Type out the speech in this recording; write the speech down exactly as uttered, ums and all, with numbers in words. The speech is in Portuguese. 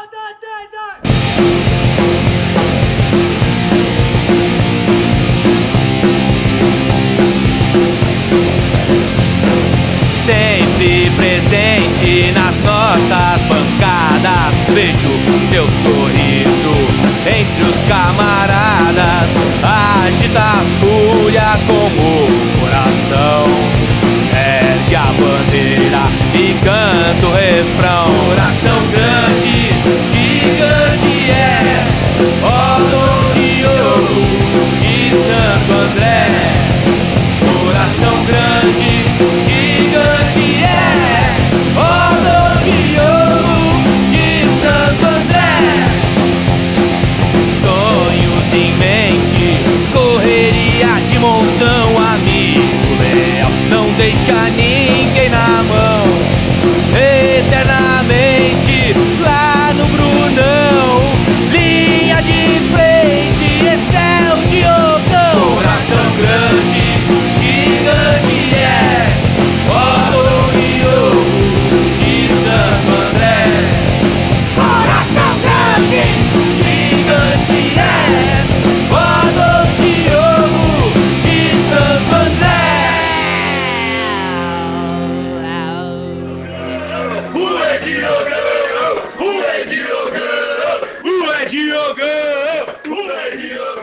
Sempre presente nas nossas bancadas, vejo seu sorriso entre os camaradas. Agita a fúria como o coração, ergue a bandeira e canta o refrão. Coração grande, gigante és, ó dom de ouro de Santo André. Coração grande, gigante és, ó dom de ouro de Santo André. Sonhos em mente, correria de montão, amigo leal, não deixa ninguém na mão. Eternamente lá no Brunão, linha de frente, esse é o Diogão. Coração grande, gigante és, ó dom de ouro de Santo André. Coração grande, gigante és, ó dom de ouro de Santo André. O é Diogão, o é Diogão, o é Diogão, o é Diogão.